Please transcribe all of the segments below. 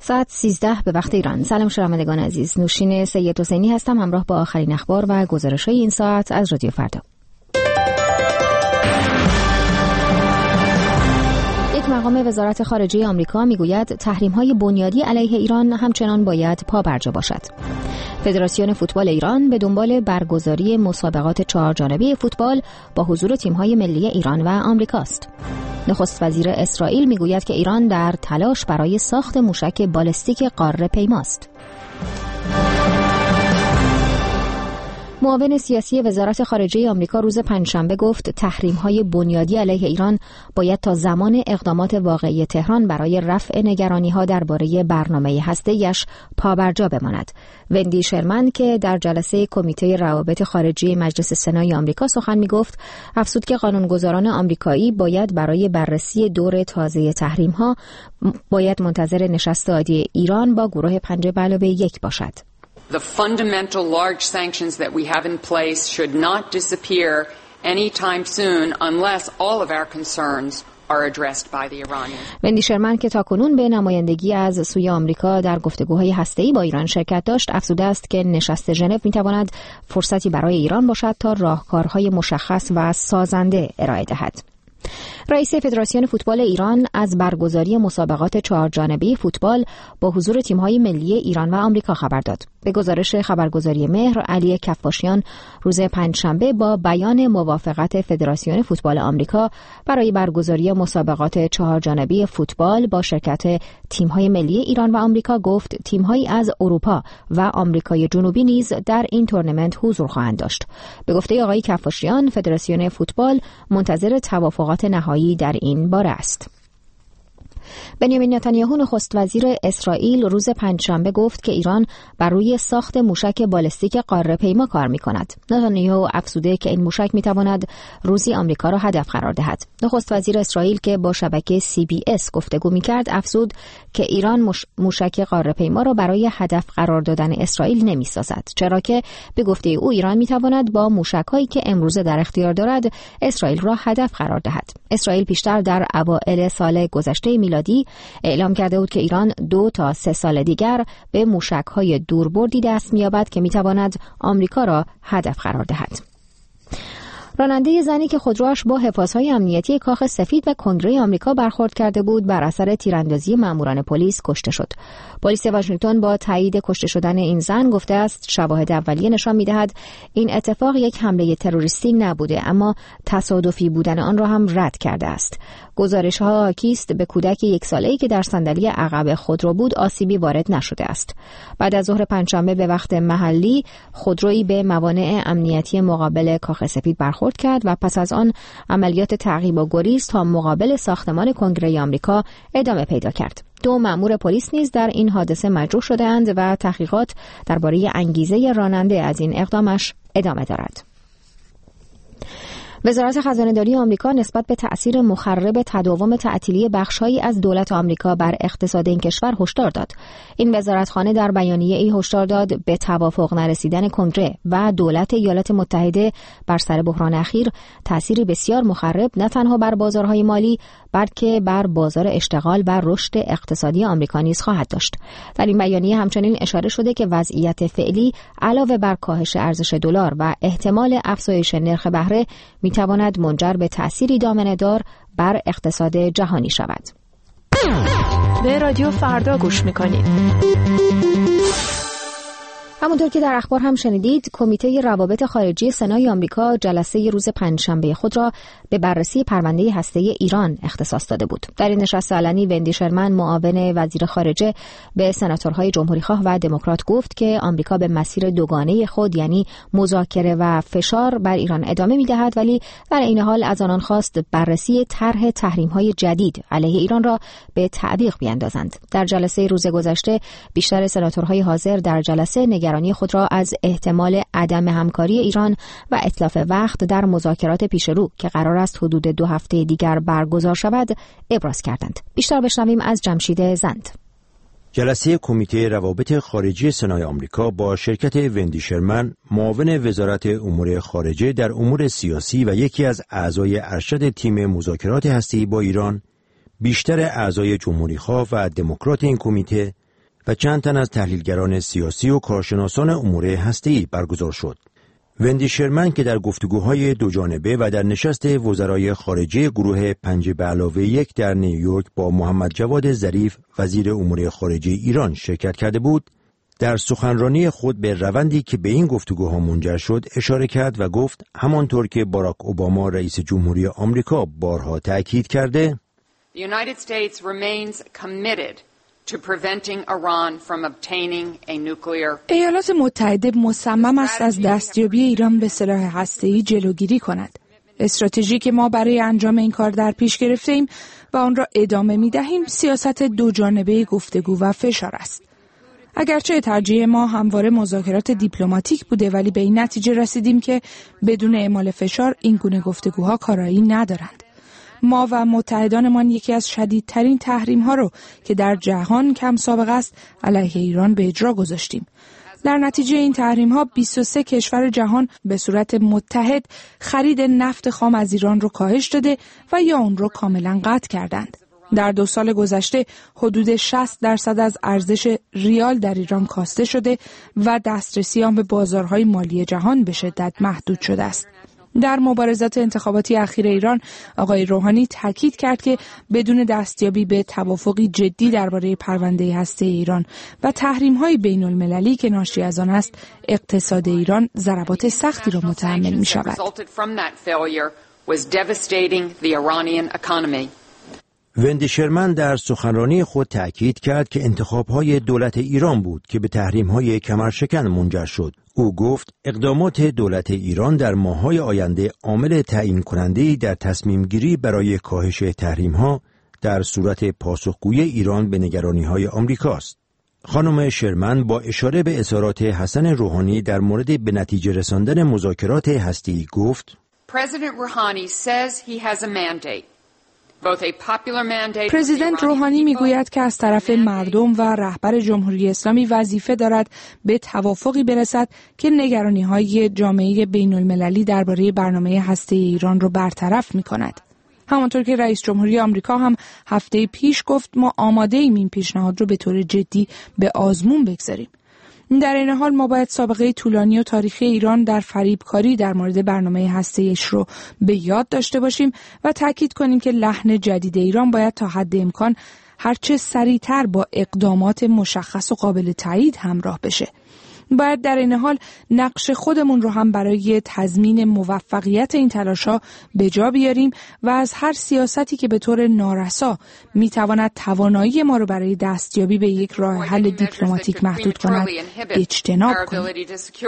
ساعت 13 به وقت ایران. سلام شنوندگان عزیز، نوشین سید حسینی هستم همراه با آخرین اخبار و گزارش‌های این ساعت از رادیو فردا. یک مقام وزارت خارجه آمریکا میگوید تحریم‌های بنیادی علیه ایران همچنان باید پابرجا باشد. فدراسیون فوتبال ایران به دنبال برگزاری مسابقات 4 جانبه فوتبال با حضور تیم‌های ملی ایران و آمریکاست. نخست وزیر اسرائیل میگوید که ایران در تلاش برای ساخت موشک بالستیک قاره پیماست. معاون سیاسی وزارت خارجه آمریکا روز پنجشنبه گفت تحریم‌های بنیادی علیه ایران باید تا زمان اقدامات واقعی تهران برای رفع نگرانی‌ها درباره برنامه هسته‌ایش پابرجا بماند. وندی شرمن که در جلسه کمیته روابط خارجی مجلس سنای آمریکا سخن می‌گفت، افزود که قانونگذاران آمریکایی باید برای بررسی دور تازه تحریم‌ها باید منتظر نشست عادی ایران با گروه 5+1 باشد. The fundamental large sanctions that we have in place should not disappear anytime soon unless all of our concerns are addressed by the Iranians. وندی شرمن که تاکنون به نمایندگی از سوی آمریکا در گفتگوهای هسته‌ای با ایران شرکت داشت، افزوده است که نشست ژنو می‌تواند فرصتی برای ایران باشد تا راهکارهای مشخص و سازنده ارائه دهد. رئیس فدراسیون فوتبال ایران از برگزاری مسابقات 4 جانبه فوتبال با حضور تیم‌های ملی ایران و آمریکا خبر داد. به گزارش خبرگزاری مهر، علی کفاشیان روز پنجشنبه با بیان موافقت فدراسیون فوتبال آمریکا برای برگزاری مسابقات 4 جانبه فوتبال با شرکت تیم‌های ملی ایران و آمریکا گفت تیم‌هایی از اروپا و آمریکای جنوبی نیز در این تورنمنت حضور خواهند داشت. به گفته آقای کفاشیان، فدراسیون فوتبال منتظر توافقات نهایی در این باره است. بنیامین نتانیاهو نخست وزیر اسرائیل روز پنجشنبه گفت که ایران بر روی ساخت موشک بالستیک قاره پیما کار می‌کند. نتانیاهو افزوده که این موشک می‌تواند روزی آمریکا را هدف قرار دهد. نخست وزیر اسرائیل که با شبکه CBS گفتگو می‌کرد افزود که ایران موشک قاره پیما را برای هدف قرار دادن اسرائیل نمی‌سازد، چرا که به گفته او ایران می‌تواند با موشک‌هایی که امروزه در اختیار دارد اسرائیل را هدف قرار دهد. اسرائیل پیشتر در اوایل سال گذشته میلادی اعلام کرده بود که ایران 2 تا 3 سال دیگر به موشک‌های دوربردی دست می‌یابد که می‌تواند آمریکا را هدف قرار دهد. راننده زنی که خودروش با حفاظهای امنیتی کاخ سفید و کنگره آمریکا برخورد کرده بود بر اثر تیراندازی ماموران پلیس کشته شد. پلیس واشنگتن با تایید کشته شدن این زن گفته است شواهد اولیه نشان می‌دهد این اتفاق یک حمله تروریستی نبوده، اما تصادفی بودن آن را هم رد کرده است. گزارش‌ها حاکی است به کودک 1 ساله‌ای که در صندلی عقب خودرو بود آسیبی وارد نشده است. بعد از ظهر پنجشنبه به وقت محلی خودرویی به موانع امنیتی مقابل کاخ سفید برخورد کرد و پس از آن عملیات تعقیب و گریز تا مقابل ساختمان کنگره آمریکا ادامه پیدا کرد. 2 مأمور پلیس نیز در این حادثه مجروح شده‌اند و تحقیقات درباره انگیزه راننده از این اقدامش ادامه دارد. وزارت خزانه‌داری آمریکا نسبت به تأثیر مخرب تداوم تعطیلی بخش‌هایی از دولت آمریکا بر اقتصاد این کشور هشدار داد. این وزارتخانه در بیانیه‌ای هشدار داد به توافق نرسیدن کنگره و دولت ایالات متحده بر سر بحران اخیر تأثیری بسیار مخرب نه تنها بر بازارهای مالی بلکه بر بازار اشتغال و رشد اقتصادی آمریکا نیز خواهد داشت. در این بیانیه همچنین اشاره شده که وضعیت فعلی علاوه بر کاهش ارزش دلار و احتمال افزایش نرخ بهره میتواند منجر به تأثیری دامنه‌دار بر اقتصاد جهانی شود. به رادیو فردا گوش میکنید. همونطور که در اخبار هم شنیدید، کمیته روابط خارجی سنای آمریکا جلسه روز پنجشنبه خود را به بررسی پرونده هسته‌ای ایران اختصاص داده بود. در این نشست علنی وندی شرمن معاون وزیر خارجه به سناتورهای جمهوریخواه و دموکرات گفت که آمریکا به مسیر دوگانه خود یعنی مذاکره و فشار بر ایران ادامه می‌دهد، ولی در این حال از آنان خواست بررسی طرح تحریم‌های جدید علیه ایران را به تعویق بیاندازند. در جلسه روز گذشته بیشتر سناتورهای حاضر در جلسه نگرانی خود را از احتمال عدم همکاری ایران و اتلاف وقت در مذاکرات پیشرو که قرار است حدود 2 هفته دیگر برگزار شود ابراز کردند. بیشتر بشنویم از جمشید زند. جلسه کمیته روابط خارجی سنای آمریکا با شرکت وندی شرمن، معاون وزارت امور خارجه در امور سیاسی و یکی از اعضای ارشد تیم مذاکرات هسته‌ای با ایران، بیشتر اعضای جمهوریخواه و دموکرات این کمیته و چند تن از تحلیلگران سیاسی و کارشناسان امور هسته‌ای برگزار شد. وندی شرمن که در گفتگوهای دوجانبه و در نشست وزرای خارجه گروه 5+1 در نیویورک با محمد جواد ظریف وزیر امور خارجه ایران شرکت کرده بود، در سخنرانی خود به روندی که به این گفتگوها منجر شد اشاره کرد و گفت همانطور که باراک اوباما رئیس جمهوری آمریکا بارها تأکید کرده The United States remains committed to preventing Iran from obtaining a nuclear. ایالات متحده مصمم است از دستیابی ایران به سلاح هسته‌ای جلوگیری کند. استراتژی که ما برای انجام این کار در پیش گرفته‌ایم و آن را ادامه می‌دهیم سیاست دوجانبه گفتگو و فشار است. اگرچه ترجیح ما همواره مذاکرات دیپلماتیک بوده، ولی به این نتیجه رسیدیم که بدون اعمال فشار این گونه گفتگوها کارایی ندارند. ما و متحدانمان یکی از شدیدترین تحریم‌ها رو که در جهان کم سابقه است علیه ایران به اجرا گذاشتیم. در نتیجه این تحریم‌ها 23 کشور جهان به صورت متحد خرید نفت خام از ایران رو کاهش داده و یا اون رو کاملا قطع کردند. در 2 سال گذشته حدود 60% از ارزش ریال در ایران کاسته شده و دسترسی آن به بازارهای مالی جهان به شدت محدود شده است. در مبارزات انتخاباتی اخیر ایران آقای روحانی تاکید کرد که بدون دستیابی به توافقی جدی درباره پرونده هسته ایران و تحریم‌های بین‌المللی که ناشی از آن است، اقتصاد ایران ضربات سختی را متحمل می‌شود. وندی شرمن در سخنرانی خود تأکید کرد که انتخاب‌های دولت ایران بود که به تحریم‌های کمرشکن منجر شد. او گفت اقدامات دولت ایران در ماه‌های آینده عامل تعیین کننده‌ای در تصمیم گیری برای کاهش تحریم‌ها در صورت پاسخگویی ایران به نگرانی‌های آمریکاست. خانم شرمن با اشاره به اظهارات حسن روحانی در مورد به نتیجه رساندن مذاکرات هسته‌ای گفت President Rouhani says he has a mandate. پرزیدنت روحانی میگوید که از طرف مردم و رهبر جمهوری اسلامی وظیفه دارد به توافقی برسد که نگرانی‌های جامعه بین‌المللی درباره برنامه هسته‌ای ایران را برطرف می‌کند. همانطور که رئیس جمهوری آمریکا هم هفته پیش گفت ما آماده ایم این پیشنهاد را به طور جدی به آزمون بگذاریم. در این حال ما باید سابقه طولانی و تاریخی ایران در فریبکاری در مورد برنامه هسته‌ایش رو به یاد داشته باشیم و تاکید کنیم که لحن جدید ایران باید تا حد امکان هرچه سریعتر با اقدامات مشخص و قابل تایید همراه بشه. باید در این حال نقش خودمون رو هم برای تضمین موفقیت این تلاش‌ها به جا بیاریم و از هر سیاستی که به طور نارسا میتواند توانایی ما رو برای دستیابی به یک راه حل دیپلماتیک محدود کند اجتناب کنیم.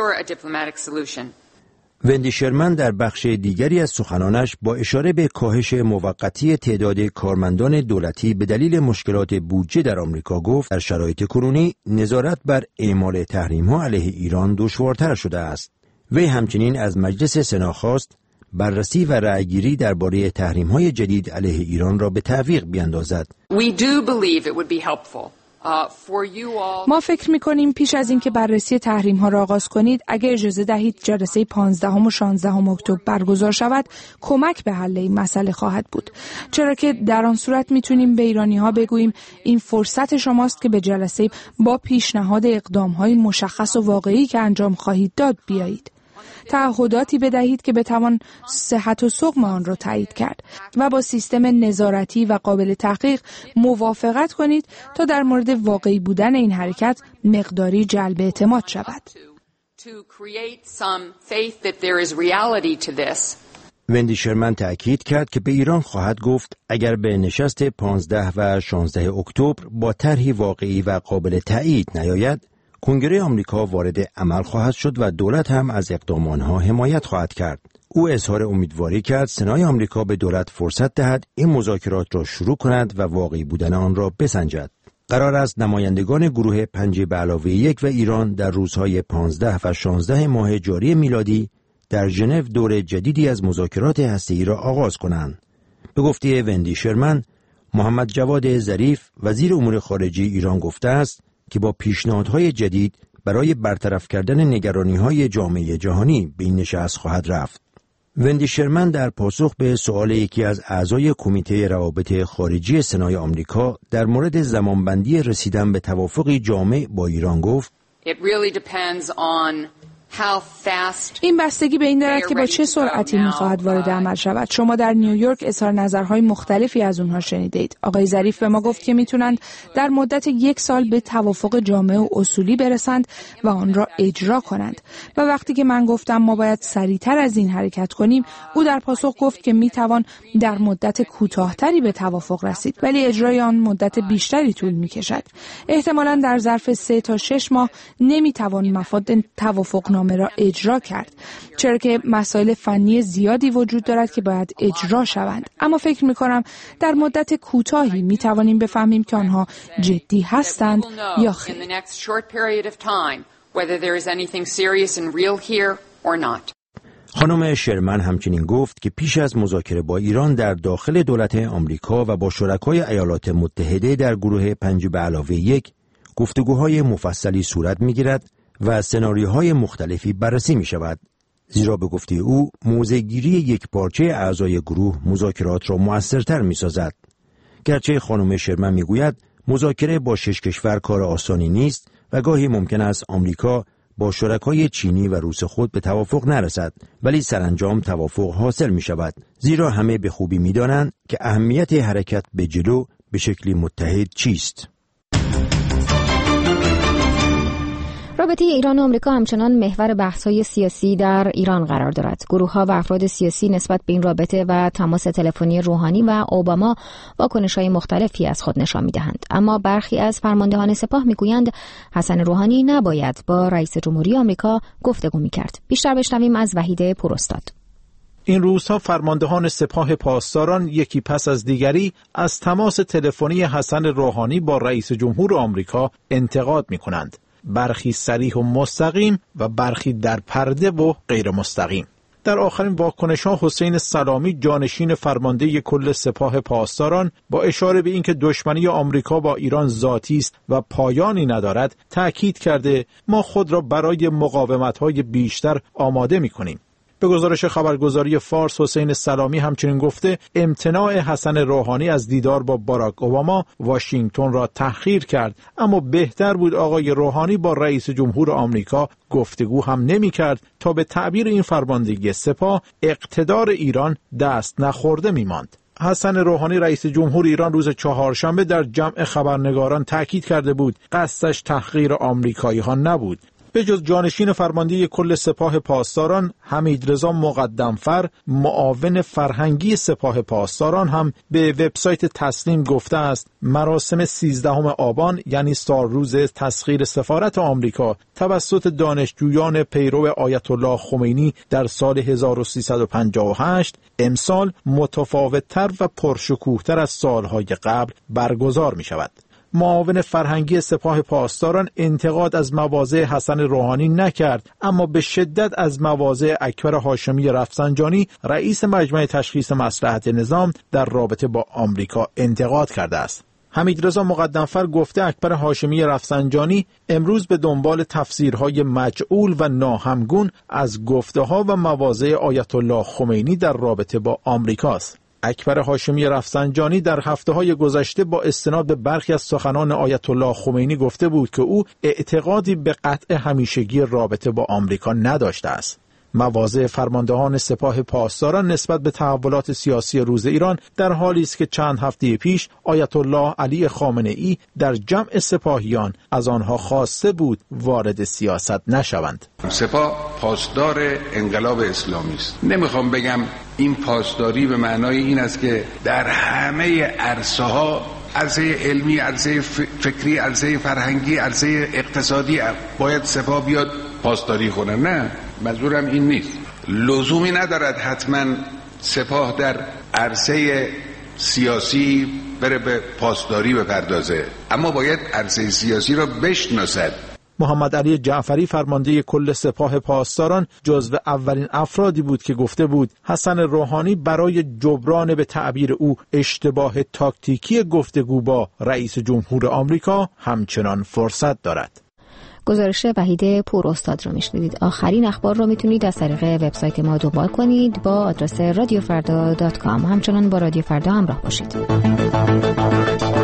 وندی شرمن در بخش دیگری از سخنانش با اشاره به کاهش موقتی تعداد کارمندان دولتی به دلیل مشکلات بودجه در آمریکا گفت در شرایط کنونی نظارت بر اعمال تحریم‌ها علیه ایران دشوارتر شده است. وی همچنین از مجلس سنا خواست بررسی و رأیگیری درباره تحریم‌های جدید علیه ایران را به تعویق بیاندازد. ما فکر می‌کنیم پیش از اینکه بررسی تحریم‌ها را آغاز کنید اگر اجازه دهید جلسه 15 و 16 اکتبر برگزار شود کمک به حل این مسئله خواهد بود، چرا که در آن صورت می‌تونیم به ایرانی‌ها بگوییم این فرصت شماست که به جلسه با پیشنهاد اقدام‌های مشخص و واقعی که انجام خواهید داد بیایید. تعهداتی بدهید که بتوان صحت و سقم آن را تایید کرد و با سیستم نظارتی و قابل تحقیق موافقت کنید تا در مورد واقعی بودن این حرکت مقداری جلب اعتماد شود. وندی شرمن تأکید کرد که به ایران خواهد گفت اگر به نشست 15 و 16 اکتبر با طرحی واقعی و قابل تایید نیاید، کنگره آمریکا وارد عمل خواهد شد و دولت هم از اقدام آنها حمایت خواهد کرد. او اظهار امیدواری کرد سنای آمریکا به دولت فرصت دهد این مذاکرات را شروع کند و واقعی بودن آن را بسنجد. قرار است نمایندگان گروه 5+1 و ایران در روزهای 15 و 16 ماه جاری میلادی در ژنو دور جدیدی از مذاکرات هسته‌ای را آغاز کنند. به گفته وندی شرمن، محمد جواد ظریف وزیر امور خارجه ایران گفته است که با پیشنهادهای جدید برای برطرف کردن نگرانی‌های جامعه جهانی به این نشست خواهد رفت. وندی شرمن در پاسخ به سؤال یکی از اعضای کمیته روابط خارجی سنای آمریکا در مورد زمانبندی رسیدن به توافقی جامع با ایران گفت: It really depends on این بستگی به این دارد که با چه سرعتی می‌خواهد وارد عمل شود. شما در نیویورک اظهار نظرهای مختلفی از اونها شنیدید. آقای ظریف به ما گفت که میتونند در مدت 1 سال به توافق جامع و اصولی برسند و آن را اجرا کنند. و وقتی که من گفتم ما باید سریعتر از این حرکت کنیم، او در پاسخ گفت که میتوان در مدت کوتاه‌تری به توافق رسید، ولی اجرای آن مدت بیشتری طول می‌کشد. احتمالاً در ظرف 3 تا 6 ماه نمیتوان مفاد توافق را اجرا کرد، چرا که مسائل فنی زیادی وجود دارد که باید اجرا شوند. اما فکر می‌کنم در مدت کوتاهی می‌توانیم بفهمیم که آنها جدی هستند یا خیر. خانم شرمن همچنین گفت که پیش از مذاکره با ایران در داخل دولت آمریکا و با شرکای ایالات متحده در گروه 5+1 گفتگوهای مفصلی صورت می‌گیرد و سناریوهای مختلفی بررسی می شود. زیرا به گفته او موضع‌گیری یک پارچه اعضای گروه مذاکرات را مؤثرتر می سازد. گرچه خانم شرمن می گوید مذاکره با 6 کشور کار آسانی نیست و گاهی ممکن است آمریکا با شرکای چینی و روس خود به توافق نرسد، ولی سرانجام توافق حاصل می شود. زیرا همه به خوبی می دانند که اهمیت حرکت به جلو به شکلی متحد چیست. رابطه ایران و آمریکا همچنان محور بحث‌های سیاسی در ایران قرار دارد. گروه‌ها و افراد سیاسی نسبت به این رابطه و تماس تلفنی روحانی و اوباما واکنش‌های مختلفی از خود نشان می‌دهند. اما برخی از فرماندهان سپاه می‌گویند حسن روحانی نباید با رئیس جمهوری آمریکا گفتگو می‌کرد. بیشتر بشنویم از وحید پوراستاد. این روزها فرماندهان سپاه پاسداران یکی پس از دیگری از تماس تلفنی حسن روحانی با رئیس جمهور آمریکا انتقاد می‌کنند. برخی صریح و مستقیم و برخی در پرده و غیر مستقیم. در آخرین واکنش‌ها حسین سلامی جانشین فرمانده کل سپاه پاسداران با اشاره به اینکه دشمنی آمریکا با ایران ذاتی است و پایانی ندارد تأکید کرده ما خود را برای مقاومت‌های بیشتر آماده می‌کنیم. به گزارش خبرگزاری فارس حسین سلامی همچنین گفته امتناع حسن روحانی از دیدار با باراک اوباما واشنگتن را تأخیر کرد، اما بهتر بود آقای روحانی با رئیس جمهور آمریکا گفتگو هم نمی کرد تا به تعبیر این فرماندهی سپاه اقتدار ایران دست نخورده می ماند. حسن روحانی رئیس جمهور ایران روز چهارشنبه در جمع خبرنگاران تأکید کرده بود قصدش تحقیر آمریکایی ها نبود. به جز جانشین فرمانده کل سپاه پاسداران حمیدرضا مقدمفر معاون فرهنگی سپاه پاسداران هم به وبسایت تسنیم گفته است مراسم 13 آبان یعنی سالروز تسخیر سفارت آمریکا توسط دانشجویان پیرو آیت الله خمینی در سال 1358 امسال متفاوت‌تر و پرشکوه‌تر از سالهای قبل برگزار می شود. معاون فرهنگی سپاه پاسداران انتقاد از مواضع حسن روحانی نکرد، اما به شدت از مواضع اکبر هاشمی رفسنجانی رئیس مجمع تشخیص مصلحت نظام در رابطه با آمریکا انتقاد کرده است. حمیدرضا مقدمفر گفته اکبر هاشمی رفسنجانی امروز به دنبال تفسیرهای مجعول و ناهمگون از گفته‌ها و مواضع آیت الله خمینی در رابطه با آمریکاست. اکبر هاشمی رفسنجانی در هفته‌های گذشته با استناد به برخی از سخنان آیت الله خمینی گفته بود که او اعتقادی به قطع همیشگی رابطه با آمریکا نداشته است. مواضع فرماندهان سپاه پاسداران نسبت به تحولات سیاسی روز ایران در حالی است که چند هفته پیش آیت الله علی خامنه‌ای در جمع سپاهیان از آنها خواسته بود وارد سیاست نشوند. سپاه پاسدار انقلاب اسلامی است. نمیخوام بگم این پاسداری به معنای این است که در همه عرصه‌ها، عرصه علمی، عرصه فکری، عرصه فرهنگی، عرصه اقتصادی باید سپاه بیاد پاسداری کنه. نه، منظورم این نیست. لزومی ندارد حتما سپاه در عرصه سیاسی بره به پاسداری بپردازه، اما باید عرصه سیاسی را بشناسد. محمد علی جعفری فرمانده کل سپاه پاسداران جزو اولین افرادی بود که گفته بود حسن روحانی برای جبران به تعبیر او اشتباه تاکتیکی گفتگو با رئیس جمهور آمریکا همچنان فرصت دارد. گزارش وحید پور استاد رو میشنیدید. آخرین اخبار رو میتونید از طریق وبسایت ما دنبال کنید با آدرس radiofarda.com. همچنان با رادیو فردا همراه باشید.